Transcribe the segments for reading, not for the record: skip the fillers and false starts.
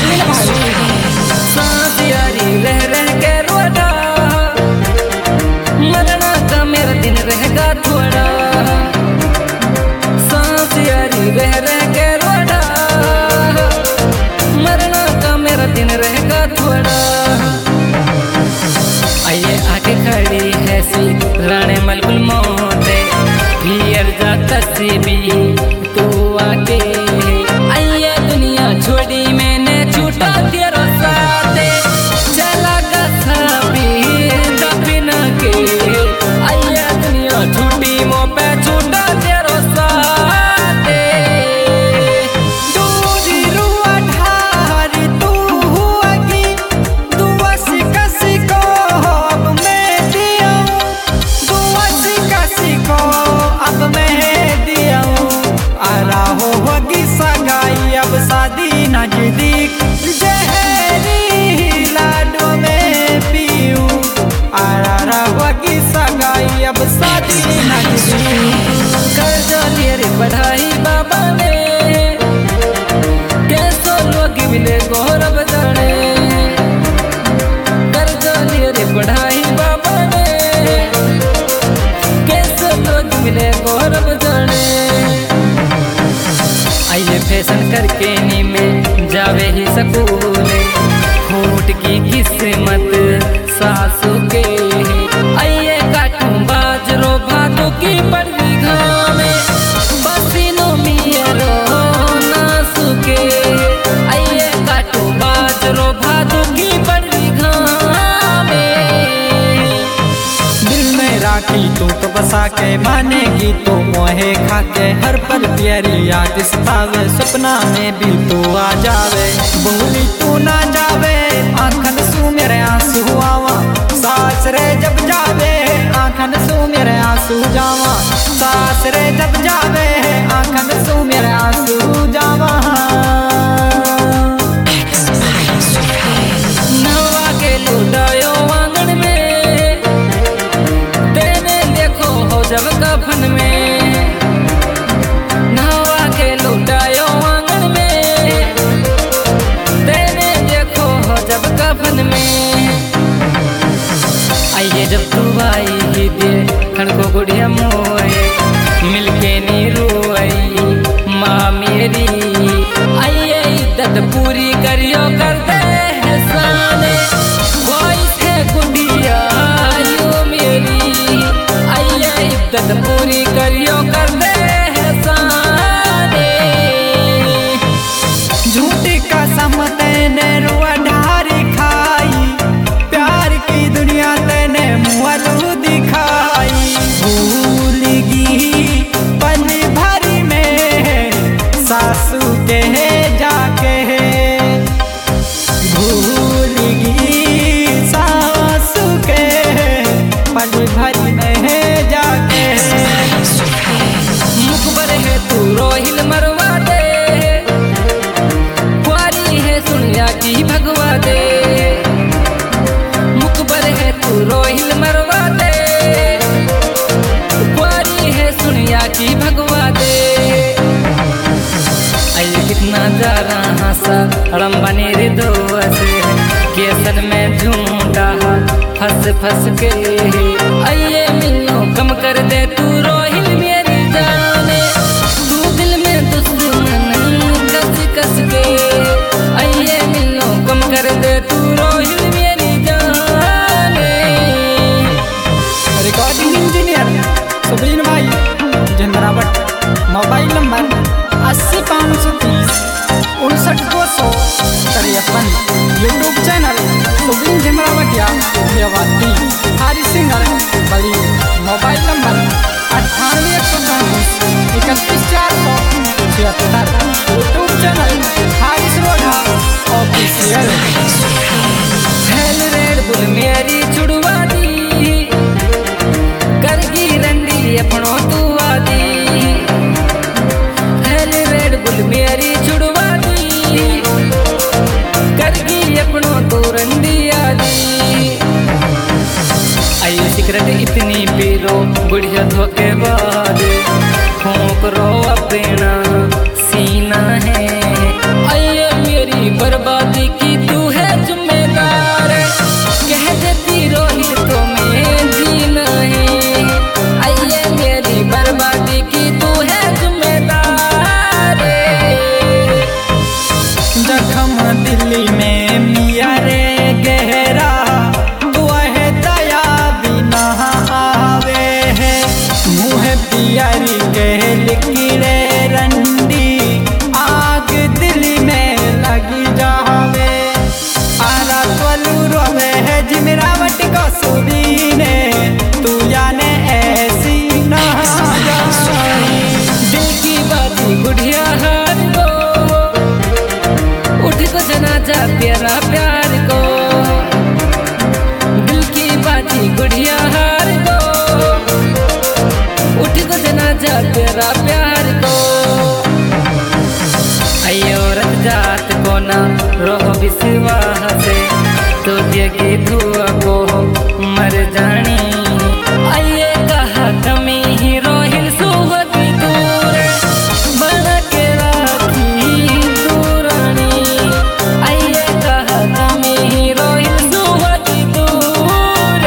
सांस यारी रह रह के रोड़ा, मरना का मेरा दिन रहेगा थोड़ा। सांस यारी रह रह के रोड़ा, मरना का मेरा दिन रहेगा थोड़ा। आइए आके खड़ी है सी राणे मलबुल मोटे, फिर जाता सी भी तू आके। आइए दुनिया छोड़ी मैंने छूटा तेरा साथ, चला गा साबी दफिन के। आइए दुनिया छूटी मो पे छूटा तेरा साथ। दूरी रुआ ढारी तू हुआ की दुआ सिका को अब मैं दिया, दुआ सिका को अब मैं दिया। आ रहा होगी सगाई अब शादी नजदीक, जहरी लाडो में पीऊं। आ रहा होगी सगाई अब शादी नजदीक। कर्जा लिए रे पढ़ाई बाबा ने, कैसो लोग मिले गौरव जाने। कर्जा लिए रे पढ़ाई बाबा ने, कैसो लोग मिले गौरव जाने। आइए फैशन करके नी में जावे ही सकूले, फूट की किस्मत सासू के। आइए काटूं बाजरो भादों की पड़वी घामे, पसीनों मियरो नासू के। आइए काटूं बाजरो भादों की पड़वी घामे। दिल में राखी तू तो बसा के मानेगी तो मोहे खाके। हर पल प्यारी याद सतावे, सपना में भी तू आ जावे। भूली तू ना जावे आंखन सू मेरे आंसू आवा। सास रे जब जावे आंखन सू मेरे आंसू जावा। सास रे जब जावे आंखन सू मेरे आंसू जावा। नवा के लुटायो आंगन में, तेने देखो हो जब कफन में। नवा के लुटायो आंगन में, तेने देखो हो जब कफन में। आइए जब तू आई ही दे खड़ को गुड़िया मोए, मिलके नी रोई माँ मेरी। आइए इज्जत पूरी करियो कर दे एहसाने, कोई थे गुड़िया यू मेरी। आइए इज्जत पूरी करियो कर दे एहसाने। झूठी कसम तेने रुआ ढारी खाई, प्यार की दुनिया तेने मुँह दिखाई। भूलगी पल भरी में सासू के जाके, भूलगी सासू के पल भरी में जाके। मुखबर है तू रोहिल मरवा दे, कुआरी है सुनिया की भगवा दे। मुखबर है तू रोहिल मरवा दे, कुआरी है सुनिया की भगवा दे। आइए कितना जा रहा सा रंबनी रे दो से, केसर में झूठा फंस फंस के। आइए मिलो कम कर दे तू रोहिल मेरी जाने, तू दिल में दुश्मन कस कस के। आइए मिलो कम कर दे तू रोहिल मेरी जाने। रिकॉर्डिंग इंजीनियर सुबीन भाई Jhanjhrawat. Mobile number 80 530 59 253। YouTube channel Subin Jhanjhrawatiya देवाती हारी सिंगर बड़ी। Mobile number 98 135 31 476। YouTube channel Haris Rodha official. हेल रेड बुल मेरी छुड़वा दी, करगी रंडी अपनों तू आदी। हेल रेड बुल मेरी छुड़वा दी, करगी अपनों तू रंडी आदी। आइए सिगरेट इतनी पी लो बुढ़िया धोखे बाद, फूंक रो अपना सीना है। आइए मेरी बर्बादी जख्म दिल्ली में मिया रे गहरा, तू है दया बिना आवे है। मुँह पियरी के लिखिरे रंडी, आग दिल्ली में लगी जावे। आरा त्वलू रोवे है जिमरावट को सुदीने, तू जाने ऐसी ना जाए। दिल की बाती गुड़िया हार को, उठ को जनाजा तेरा प्यार को। दिल की बाती गुड़िया हार को, उठ को जनाजा तेरा प्यार को। अयो रत जात को ना रोह विश्वास से, तो देगी धुआ को मर जानी। आइए कहा कमी ही रोहिल सुवती दूर, बना के राखी दूरानी। आइए कहा कमी ही रोहिल सुवती दूर।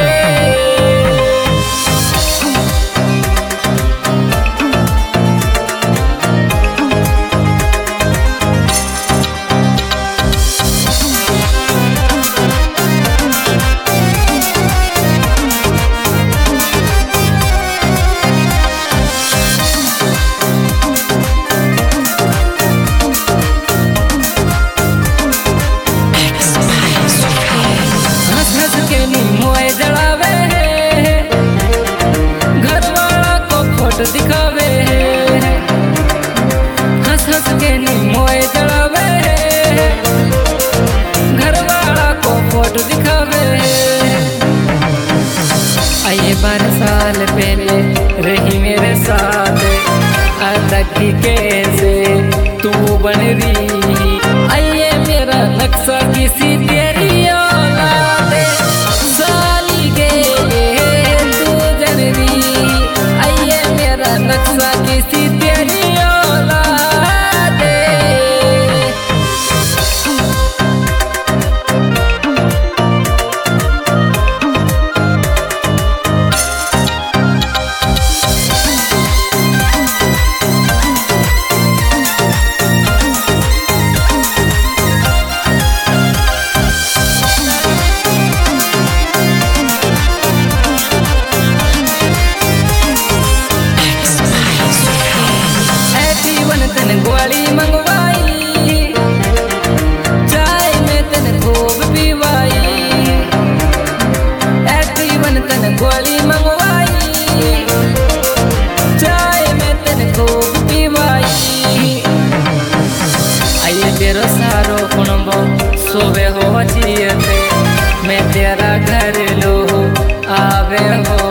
दिखावे हंस हंस के नी मोए जड़ावे, घर वाला को फोटो दिखावे। आइए 12 साल पहले रही मेरे साथ, अतक कैसे तू बन रही। आइए मेरा नक्शा किसी तेरी औलाद, साली के तू जनरी। नक्शा किसी तेरी औलाद। ग्वाली मंगवाई, चाय में तन खूब पीवाई। ऐसी तन ग्वाली मंगवाई, चाय में तन खूब पीवाई। आइए तेरो सारो कुणबो सोवे हो जियते, मैं तेरा घर लो आवे हो।